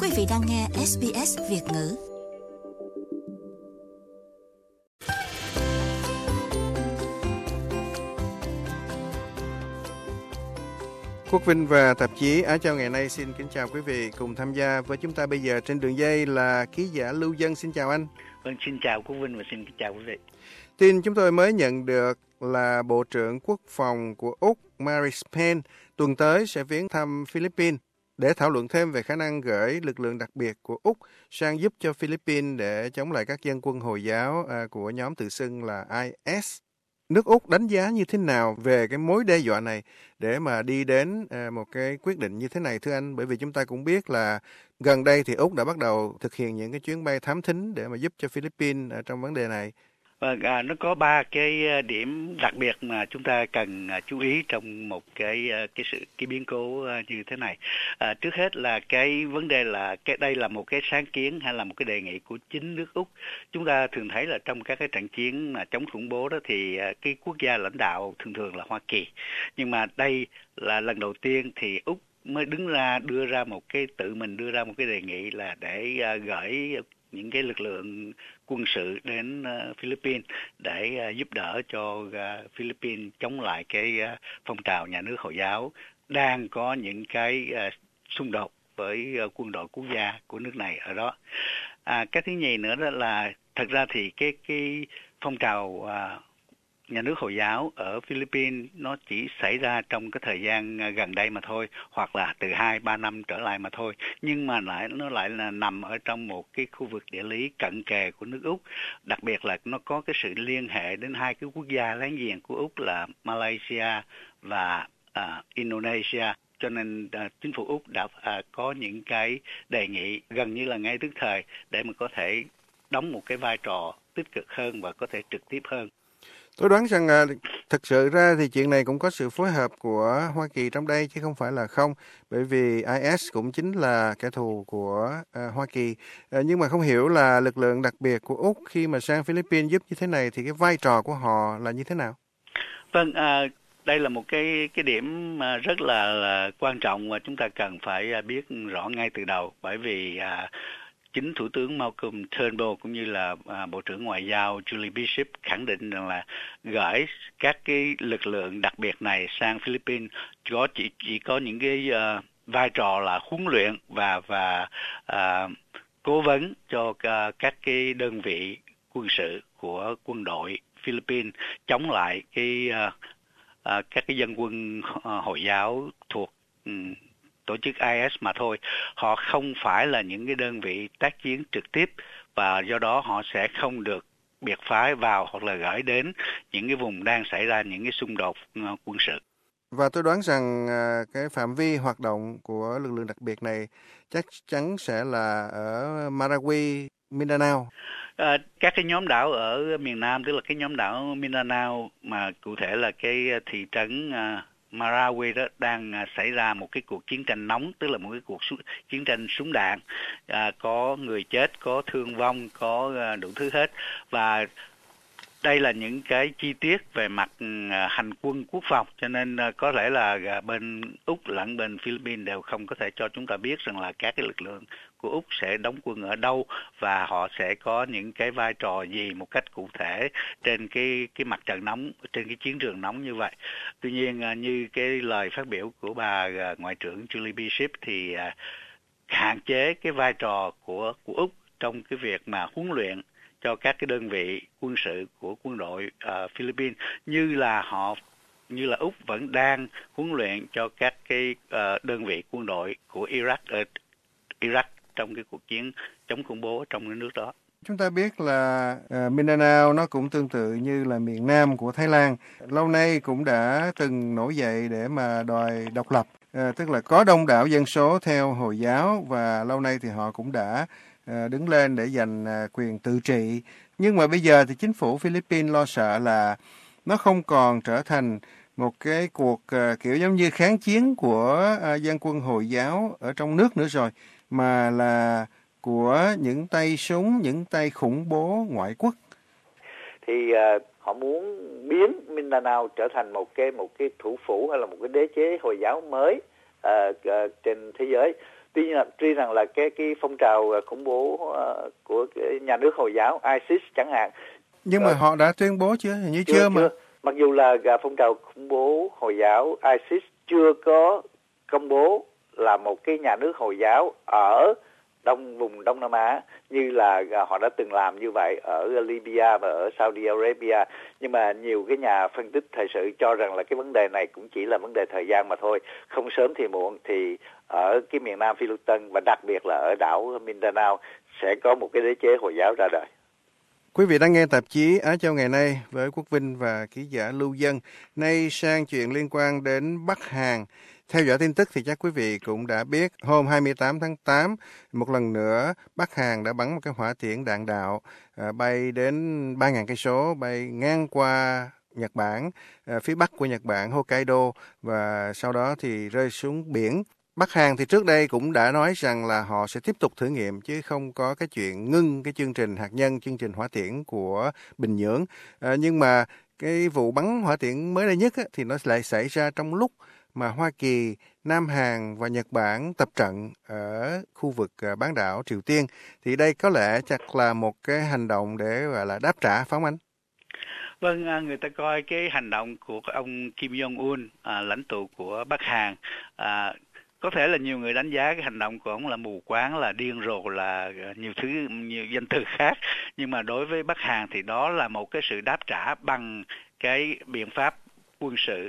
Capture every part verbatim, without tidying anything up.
Quý vị đang nghe ét bê ét Việt ngữ. Quốc Vinh và tạp chí Á Châu ngày nay xin kính chào quý vị. Cùng tham gia với chúng ta bây giờ trên đường dây là ký giả Lưu Dân. Xin chào anh. Vâng, xin chào Quốc Vinh và xin chào quý vị. Tin chúng tôi mới nhận được là Bộ trưởng Quốc phòng của Úc Marise Payne tuần tới sẽ viếng thăm Philippines để thảo luận thêm về khả năng gửi lực lượng đặc biệt của Úc sang giúp cho Philippines để chống lại các dân quân Hồi giáo à, của nhóm tự xưng là i ét. Nước Úc đánh giá như thế nào về cái mối đe dọa này để mà đi đến à, một cái quyết định như thế này thưa anh? Bởi vì chúng ta cũng biết là gần đây thì Úc đã bắt đầu thực hiện những cái chuyến bay thám thính để mà giúp cho Philippines ở trong vấn đề này. Vâng, à, nó có ba cái điểm đặc biệt mà chúng ta cần à, chú ý trong một cái cái sự cái biến cố à, như thế này. À, trước hết là cái vấn đề là cái đây là một cái sáng kiến hay là một cái đề nghị của chính nước Úc. Chúng ta thường thấy là trong các cái trận chiến mà chống khủng bố đó thì à, cái quốc gia lãnh đạo thường thường là Hoa Kỳ. Nhưng mà đây là lần đầu tiên thì Úc mới đứng ra đưa ra một cái tự mình đưa ra một cái đề nghị là để à, gửi những cái lực lượng quân sự đến uh, Philippines để uh, giúp đỡ cho uh, Philippines chống lại cái uh, phong trào nhà nước Hồi giáo đang có những cái uh, xung đột với uh, quân đội quốc gia của nước này ở đó. À, cái thứ nhì nữa đó là thật ra thì cái cái phong trào uh, nhà nước Hồi giáo ở Philippines nó chỉ xảy ra trong cái thời gian gần đây mà thôi, hoặc là từ hai ba năm trở lại mà thôi, nhưng mà lại nó lại là nằm ở trong một cái khu vực địa lý cận kề của nước Úc, đặc biệt là nó có cái sự liên hệ đến hai cái quốc gia láng giềng của Úc là Malaysia và uh, Indonesia. Cho nên uh, chính phủ Úc đã uh, có những cái đề nghị gần như là ngay tức thời để mà có thể đóng một cái vai trò tích cực hơn và có thể trực tiếp hơn. Tôi đoán rằng à, thực sự ra thì chuyện này cũng có sự phối hợp của Hoa Kỳ trong đây chứ không phải là không, bởi vì i ét cũng chính là kẻ thù của à, Hoa Kỳ. À, nhưng mà không hiểu là lực lượng đặc biệt của Úc khi mà sang Philippines giúp như thế này thì cái vai trò của họ là như thế nào? Vâng, à, đây là một cái cái điểm rất là, là quan trọng và chúng ta cần phải biết rõ ngay từ đầu, bởi vì à, chính Thủ tướng Malcolm Turnbull cũng như là à, Bộ trưởng Ngoại giao Julie Bishop khẳng định rằng là gửi các cái lực lượng đặc biệt này sang Philippines có chỉ chỉ có những cái uh, vai trò là huấn luyện và và uh, cố vấn cho uh, các cái đơn vị quân sự của quân đội Philippines chống lại cái uh, uh, các cái dân quân uh, Hồi giáo thuộc um, tổ chức i ét mà thôi. Họ không phải là những cái đơn vị tác chiến trực tiếp và do đó họ sẽ không được biệt phái vào hoặc là gửi đến những cái vùng đang xảy ra những cái xung đột uh, quân sự. Và tôi đoán rằng uh, cái phạm vi hoạt động của lực lượng đặc biệt này chắc chắn sẽ là ở Marawi, Mindanao. À, các cái nhóm đảo ở miền Nam, tức là cái nhóm đảo Mindanao mà cụ thể là cái thị trấn uh, Marawi đó đang à, xảy ra một cái cuộc chiến tranh nóng, tức là một cái cuộc su- chiến tranh súng đạn, à, có người chết, có thương vong, có à, đủ thứ hết. Và đây là những cái chi tiết về mặt à, hành quân quốc phòng, cho nên à, có lẽ là à, bên Úc lẫn bên Philippines đều không có thể cho chúng ta biết rằng là các cái lực lượng của Úc sẽ đóng quân ở đâu và họ sẽ có những cái vai trò gì một cách cụ thể trên cái cái mặt trận nóng, trên cái chiến trường nóng như vậy. Tuy nhiên như cái lời phát biểu của bà Ngoại trưởng Julie Bishop thì hạn chế cái vai trò của của Úc trong cái việc mà huấn luyện cho các cái đơn vị quân sự của quân đội uh, Philippines, như là họ như là Úc vẫn đang huấn luyện cho các cái uh, đơn vị quân đội của Iraq ở Iraq trong cái cuộc chiến chống khủng bố trong cái nước đó. Chúng ta biết là uh, Mindanao nó cũng tương tự như là miền Nam của Thái Lan, lâu nay cũng đã từng nổi dậy để mà đòi độc lập, uh, tức là có đông đảo dân số theo Hồi giáo và lâu nay thì họ cũng đã uh, đứng lên để giành uh, quyền tự trị. Nhưng mà bây giờ thì chính phủ Philippines lo sợ là nó không còn trở thành một cái cuộc uh, kiểu giống như kháng chiến của uh, dân quân Hồi giáo ở trong nước nữa rồi, mà là của những tay súng, những tay khủng bố ngoại quốc. Thì uh, họ muốn biến Mindanao trở thành một cái một cái thủ phủ hay là một cái đế chế Hồi giáo mới uh, uh, trên thế giới. tuy là tuy rằng là cái cái phong trào khủng bố uh, của cái nhà nước Hồi giáo ISIS chẳng hạn, nhưng mà họ đã tuyên bố chưa? Hình như chưa, chưa mà. Chưa. Mặc dù là phong trào khủng bố Hồi giáo ISIS chưa có công bố là một cái nhà nước Hồi giáo ở đông vùng Đông Nam Á như là họ đã từng làm như vậy ở Libya và ở Saudi Arabia, nhưng mà nhiều cái nhà phân tích thời sự cho rằng là cái vấn đề này cũng chỉ là vấn đề thời gian mà thôi, không sớm thì muộn thì ở cái miền Nam Phi Luật Tân và đặc biệt là ở đảo Mindanao sẽ có một cái đế chế Hồi giáo ra đời. Quý vị đang nghe tạp chí Á Châu ngày nay với Quốc Vinh và ký giả Lưu Dân. Nay sang chuyện liên quan đến Bắc Hàn. Theo dõi tin tức thì chắc quý vị cũng đã biết hôm hai mươi tám tháng tám, một lần nữa Bắc Hàn đã bắn một cái hỏa tiễn đạn đạo à, bay đến ba nghìn cây số, bay ngang qua Nhật Bản, à, phía bắc của Nhật Bản, Hokkaido, và sau đó thì rơi xuống biển. Bắc Hàn thì trước đây cũng đã nói rằng là họ sẽ tiếp tục thử nghiệm chứ không có cái chuyện ngưng cái chương trình hạt nhân, chương trình hỏa tiễn của Bình Nhưỡng. À, nhưng mà cái vụ bắn hỏa tiễn mới đây nhất á, thì nó lại xảy ra trong lúc mà Hoa Kỳ, Nam Hàn và Nhật Bản tập trận ở khu vực bán đảo Triều Tiên. Thì đây có lẽ chắc là một cái hành động để gọi là đáp trả, phải không anh? Vâng, người ta coi cái hành động của ông Kim Jong-un, à, lãnh tụ của Bắc Hàn, à, có thể là nhiều người đánh giá cái hành động của ông là mù quáng, là điên rồ, là nhiều thứ, nhiều danh từ khác. Nhưng mà đối với Bắc Hàn thì đó là một cái sự đáp trả bằng cái biện pháp quân sự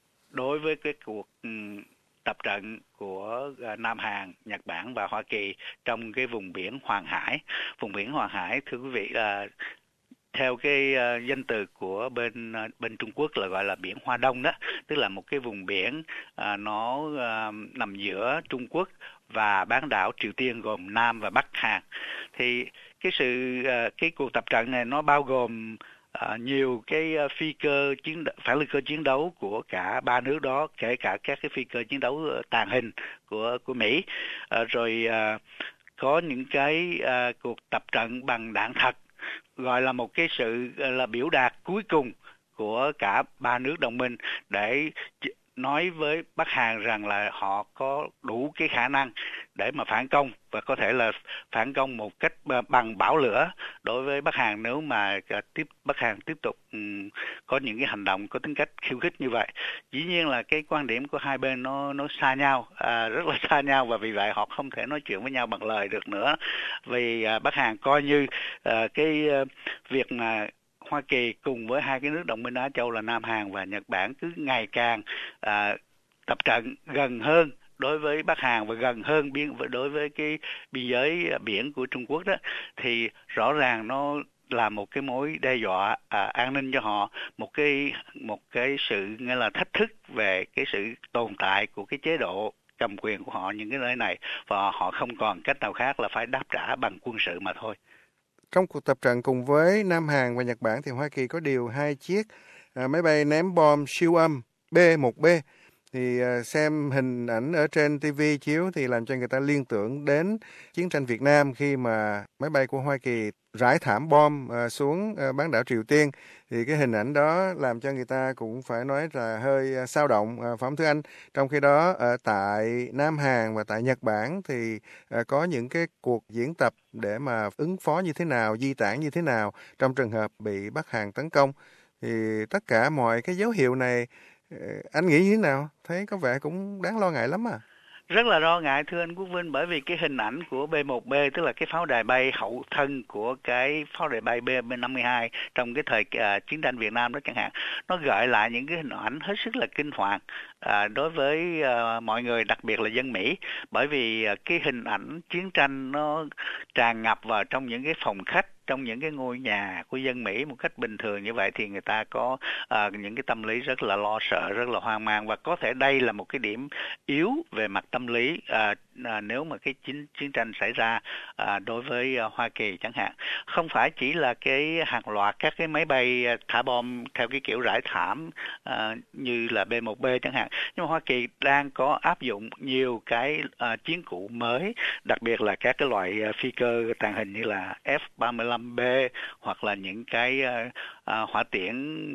đối với cái cuộc um, tập trận của uh, Nam Hàn, Nhật Bản và Hoa Kỳ trong cái vùng biển Hoàng Hải. Vùng biển Hoàng Hải, thưa quý vị, uh, theo cái uh, danh từ của bên uh, bên Trung Quốc là gọi là biển Hoa Đông đó, tức là một cái vùng biển uh, nó uh, nằm giữa Trung Quốc và bán đảo Triều Tiên gồm Nam và Bắc Hàn. Thì cái sự uh, cái cuộc tập trận này nó bao gồm À, nhiều cái uh, phi cơ chiến phản lực cơ chiến đấu của cả ba nước đó, kể cả các cái phi cơ chiến đấu uh, tàng hình của của Mỹ, uh, rồi uh, có những cái uh, cuộc tập trận bằng đạn thật, gọi là một cái sự uh, là biểu đạt cuối cùng của cả ba nước đồng minh để nói với Bắc Hàn rằng là họ có đủ cái khả năng để mà phản công, và có thể là phản công một cách bằng bão lửa đối với Bắc Hàn nếu mà tiếp Bắc Hàn tiếp tục um, có những cái hành động có tính cách khiêu khích như vậy. Dĩ nhiên là cái quan điểm của hai bên nó nó xa nhau, à, rất là xa nhau, và vì vậy họ không thể nói chuyện với nhau bằng lời được nữa. Vì à, Bắc Hàn coi như à, cái à, việc mà Hoa Kỳ cùng với hai cái nước đồng minh Á Châu là Nam Hàn và Nhật Bản cứ ngày càng à, tập trận gần hơn đối với Bắc Hàn và gần hơn biên đối với cái biên giới biển của Trung Quốc đó, thì rõ ràng nó là một cái mối đe dọa à, an ninh cho họ, một cái một cái sự nghĩa là thách thức về cái sự tồn tại của cái chế độ cầm quyền của họ những cái nơi này, và họ không còn cách nào khác là phải đáp trả bằng quân sự mà thôi. Trong cuộc tập trận cùng với Nam Hàn và Nhật Bản thì Hoa Kỳ có điều hai chiếc à, máy bay ném bom siêu âm B một B. Thì à, xem hình ảnh ở trên ti vi chiếu thì làm cho người ta liên tưởng đến chiến tranh Việt Nam khi mà máy bay của Hoa Kỳ rải thảm bom à, xuống à, bán đảo Triều Tiên. Thì cái hình ảnh đó làm cho người ta cũng phải nói là hơi à, xao động, à, phải không thưa anh? Trong khi đó ở tại Nam Hàn và tại Nhật Bản thì à, có những cái cuộc diễn tập để mà ứng phó như thế nào, di tản như thế nào trong trường hợp bị Bắc Hàn tấn công. Thì tất cả mọi cái dấu hiệu này, anh nghĩ như thế nào? Thấy có vẻ cũng đáng lo ngại lắm à. Rất là lo ngại thưa anh Quốc Vinh, bởi vì cái hình ảnh của B một B, tức là cái pháo đài bay hậu thân của cái pháo đài bay B năm mươi hai trong cái thời uh, chiến tranh Việt Nam đó chẳng hạn, nó gợi lại những cái hình ảnh hết sức là kinh hoàng uh, đối với uh, mọi người, đặc biệt là dân Mỹ, bởi vì uh, cái hình ảnh chiến tranh nó tràn ngập vào trong những cái phòng khách, trong những cái ngôi nhà của dân Mỹ một cách bình thường như vậy, thì người ta có uh, những cái tâm lý rất là lo sợ, rất là hoang mang, và có thể đây là một cái điểm yếu về mặt tâm lý à, à, nếu mà cái chiến chiến tranh xảy ra à, đối với à, Hoa Kỳ chẳng hạn. Không phải chỉ là cái hàng loạt các cái máy bay thả bom theo cái kiểu rải thảm à, như là B một B chẳng hạn, nhưng mà Hoa Kỳ đang có áp dụng nhiều cái à, chiến cụ mới, đặc biệt là các cái loại à, phi cơ tàng hình như là F ba mươi lăm B, hoặc là những cái à, à, hỏa tiễn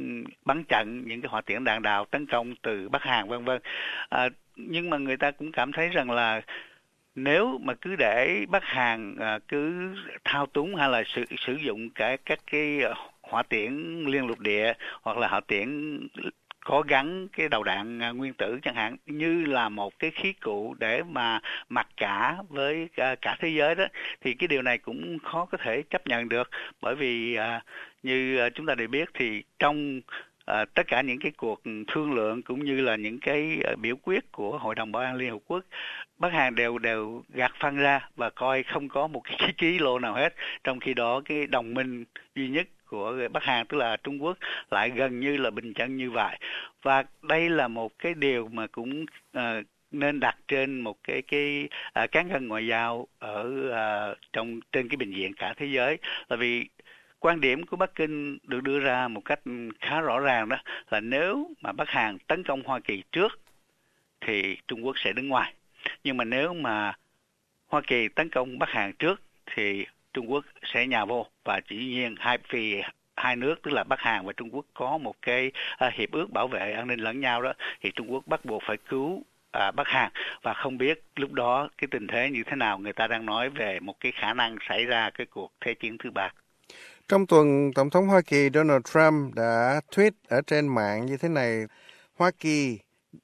bắn chặn, những cái hỏa tiễn đạn đạo tấn công từ Bắc Hàn vân vân. À, nhưng mà người ta cũng cảm thấy rằng là nếu mà cứ để Bắc Hàn à, cứ thao túng hay là sử sử dụng cả các cái hỏa tiễn liên lục địa hoặc là hỏa tiễn có gắn cái đầu đạn à, nguyên tử chẳng hạn như là một cái khí cụ để mà mặc cả với à, cả thế giới đó, thì cái điều này cũng khó có thể chấp nhận được, bởi vì à, như à, chúng ta đều biết thì trong À, tất cả những cái cuộc thương lượng cũng như là những cái uh, biểu quyết của Hội đồng Bảo an Liên Hợp Quốc, Bắc Hàn đều đều gạt phăng ra và coi không có một cái ký lô nào hết. Trong khi đó cái đồng minh duy nhất của Bắc Hàn tức là Trung Quốc lại gần như là bình chân như vậy. Và đây là một cái điều mà cũng uh, nên đặt trên một cái cái uh, cán cân ngoại giao ở uh, trong trên cái bình diện cả thế giới, là vì quan điểm của Bắc Kinh được đưa ra một cách khá rõ ràng, đó là nếu mà Bắc Hàn tấn công Hoa Kỳ trước thì Trung Quốc sẽ đứng ngoài. Nhưng mà nếu mà Hoa Kỳ tấn công Bắc Hàn trước thì Trung Quốc sẽ nhào vô, và chỉ nhiên hai vì hai nước tức là Bắc Hàn và Trung Quốc có một cái uh, hiệp ước bảo vệ an ninh lẫn nhau đó, thì Trung Quốc bắt buộc phải cứu À, Bắc Hàn, và không biết lúc đó cái tình thế như thế nào. Người ta đang nói về một cái khả năng xảy ra cái cuộc thế chiến thứ ba. Trong tuần, Tổng thống Hoa Kỳ Donald Trump đã tweet ở trên mạng như thế này: Hoa Kỳ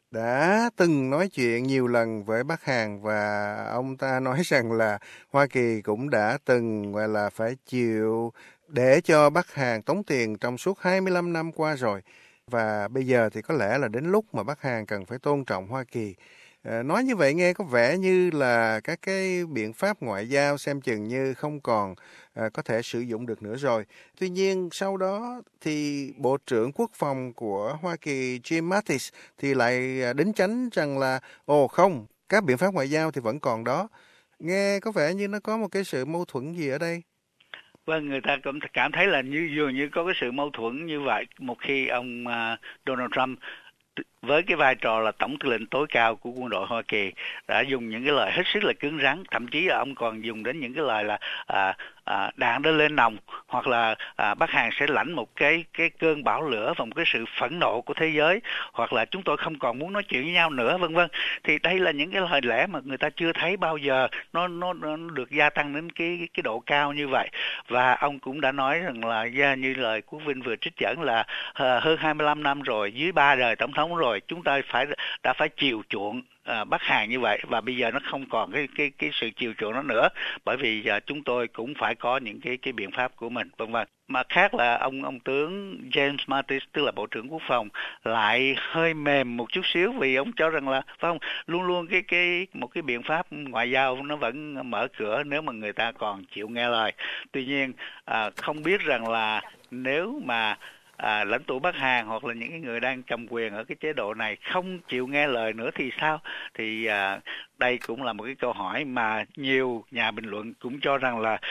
đã từng nói chuyện nhiều lần với Bắc Hàn, và ông ta nói rằng là Hoa Kỳ cũng đã từng gọi là phải chịu để cho Bắc Hàn tống tiền trong suốt hai mươi lăm năm qua rồi. Và bây giờ thì có lẽ là đến lúc mà Bắc Hàn cần phải tôn trọng Hoa Kỳ. À, nói như vậy nghe có vẻ như là các cái biện pháp ngoại giao xem chừng như không còn à, có thể sử dụng được nữa rồi. Tuy nhiên sau đó thì Bộ trưởng Quốc phòng của Hoa Kỳ Jim Mattis thì lại đính chánh rằng là ồ không, các biện pháp ngoại giao thì vẫn còn đó. Nghe có vẻ như nó có một cái sự mâu thuẫn gì ở đây. Vâng, người ta cũng cảm thấy là như dường như có cái sự mâu thuẫn như vậy một khi ông uh, Donald Trump với cái vai trò là tổng tư lệnh tối cao của quân đội Hoa Kỳ đã dùng những cái lời hết sức là cứng rắn, thậm chí là ông còn dùng đến những cái lời là à, à, đạn đã lên nòng, hoặc là à, Bắc Hàn sẽ lãnh một cái cái cơn bão lửa và một cái sự phẫn nộ của thế giới, hoặc là chúng tôi không còn muốn nói chuyện với nhau nữa, vân vân. Thì đây là những cái lời lẽ mà người ta chưa thấy bao giờ nó nó, nó được gia tăng đến cái cái độ cao như vậy. Và ông cũng đã nói rằng là như lời của Vinh vừa trích dẫn là à, hơn hai mươi lăm năm rồi, dưới ba đời tổng thống rồi, chúng ta phải đã phải chiều chuộng à, Bắc Hàn như vậy, và bây giờ nó không còn cái cái cái sự chiều chuộng đó nữa, bởi vì à, chúng tôi cũng phải có những cái cái biện pháp của mình, vân vân. Mà khác là ông ông tướng James Mattis tức là Bộ trưởng Quốc phòng lại hơi mềm một chút xíu, vì ông cho rằng là phải không, luôn luôn cái cái một cái biện pháp ngoại giao nó vẫn mở cửa nếu mà người ta còn chịu nghe lời. Tuy nhiên à, không biết rằng là nếu mà À, lãnh tụ Bắc Hàn hoặc là những người đang cầm quyền ở cái chế độ này không chịu nghe lời nữa thì sao? Thì à, đây cũng là một cái câu hỏi mà nhiều nhà bình luận cũng cho rằng là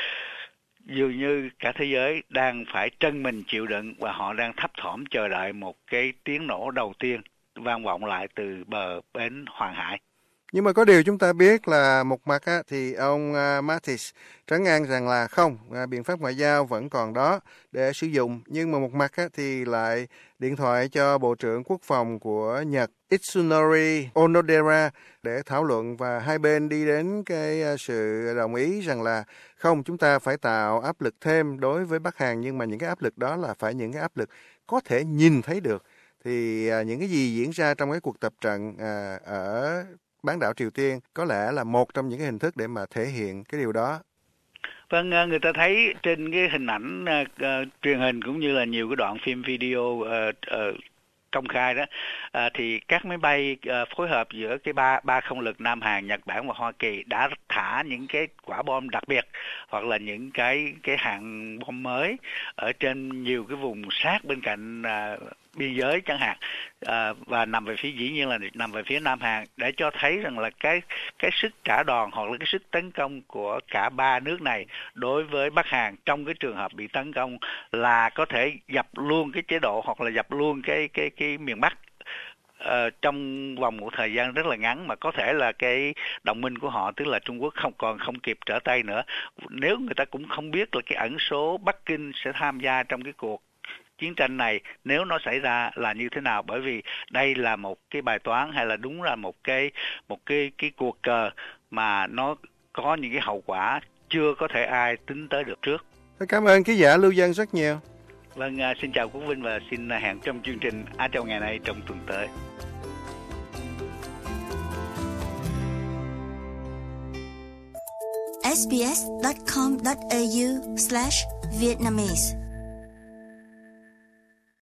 dường như cả thế giới đang phải trân mình chịu đựng, và họ đang thấp thỏm chờ đợi một cái tiếng nổ đầu tiên vang vọng lại từ bờ bến Hoàng Hải. Nhưng mà có điều chúng ta biết là một mặt á, thì ông uh, Mattis trấn an rằng là không, uh, biện pháp ngoại giao vẫn còn đó để sử dụng. Nhưng mà một mặt á, thì lại điện thoại cho Bộ trưởng Quốc phòng của Nhật Itsunori Onodera để thảo luận, và hai bên đi đến cái uh, sự đồng ý rằng là không, chúng ta phải tạo áp lực thêm đối với Bắc Hàn, nhưng mà những cái áp lực đó là phải những cái áp lực có thể nhìn thấy được. Thì uh, những cái gì diễn ra trong cái cuộc tập trận uh, ở bán đảo Triều Tiên có lẽ là một trong những cái hình thức để mà thể hiện cái điều đó. Vâng, người ta thấy trên cái hình ảnh uh, uh, truyền hình cũng như là nhiều cái đoạn phim video uh, uh, công khai đó, à, thì các máy bay à, phối hợp giữa cái ba ba không lực Nam Hàn, Nhật Bản và Hoa Kỳ đã thả những cái quả bom đặc biệt hoặc là những cái cái hạng bom mới ở trên nhiều cái vùng sát bên cạnh à, biên giới chẳng hạn, à, và nằm về phía dĩ nhiên là nằm về phía Nam Hàn, để cho thấy rằng là cái cái sức trả đòn hoặc là cái sức tấn công của cả ba nước này đối với Bắc Hàn trong cái trường hợp bị tấn công là có thể dập luôn cái chế độ hoặc là dập luôn cái cái cái miền Bắc uh, trong vòng một thời gian rất là ngắn, mà có thể là cái đồng minh của họ tức là Trung Quốc không còn không kịp trở tay nữa. Nếu người ta cũng không biết là cái ẩn số Bắc Kinh sẽ tham gia trong cái cuộc chiến tranh này nếu nó xảy ra là như thế nào, bởi vì đây là một cái bài toán hay là đúng là một cái một cái cái cuộc cờ mà nó có những cái hậu quả chưa có thể ai tính tới được trước. Cảm ơn ký giả Lưu Dân rất nhiều. Vâng, uh, xin chào Quốc Vinh và xin hẹn trong chương trình Á Châu ngày nay trong tuần tới. s b s dot com dot a u slash Vietnamese